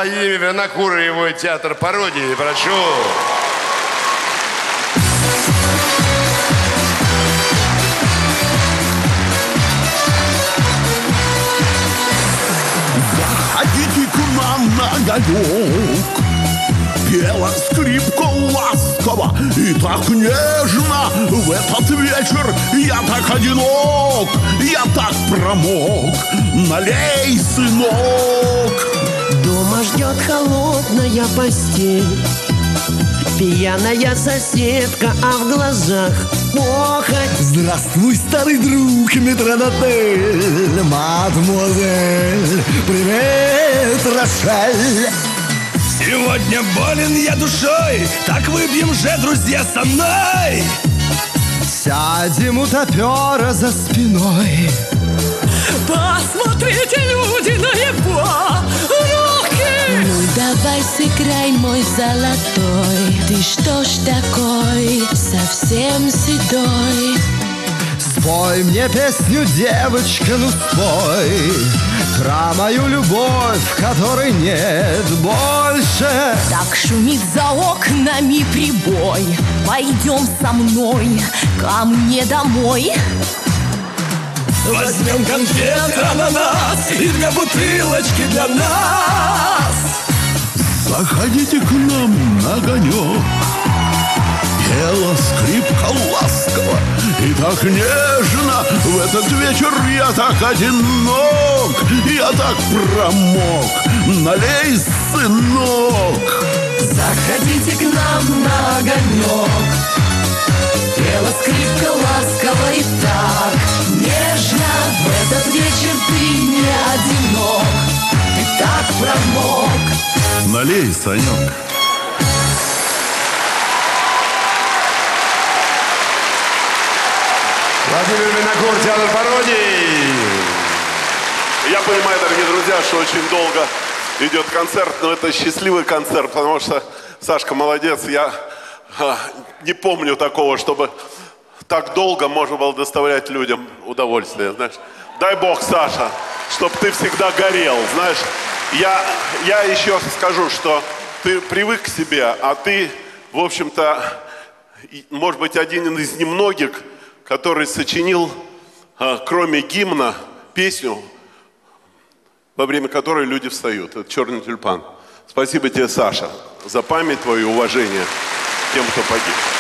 Владимир Винокур и мой театр пародии. Прошу. Заходите к нам на огонек. Пела скрипка ласково и так нежно. В этот вечер я так одинок, я так промок. Налей, сынок. Дома ждет холодная постель, пьяная соседка, а в глазах похоть. Здравствуй, старый друг, метрдотель, мадемуазель, привет, Рошель. Сегодня болен я душой, так выпьем же, друзья, со мной. Сядем у топера за спиной. Посмотрите, люди, на его руки. Ну давай сыграй, мой золотой. Ты что ж такой, совсем седой? Спой мне песню, девочка, ну спой про мою любовь, которой нет больше. Так шумит за окнами прибой. Пойдем со мной ко мне домой. Возьмем конфет, ананас и 2 бутылочки для нас. Заходите к нам на огонек. Пела скрипка ласково и так нежно. В этот вечер я так одинок, я так промок. Налей, сынок. Заходите к нам на огонек. Пела скрипка ласково и так нежно. В этот вечер ты не одинок, ты так промок. Налей, Санек. Владимир Винокур, театр пародии. Я понимаю, дорогие друзья, что очень долго идет концерт, но это счастливый концерт, потому что Сашка молодец. Я не помню такого, чтобы так долго можно было доставлять людям удовольствие, знаешь. Дай Бог, Саша, чтобы ты всегда горел, знаешь. Я еще скажу, что ты привык к себе, а ты, в общем-то, может быть, один из немногих, который сочинил, кроме гимна, песню, во время которой люди встают. Это «Черный тюльпан». Спасибо тебе, Саша, за память твою и уважение тем, кто погиб.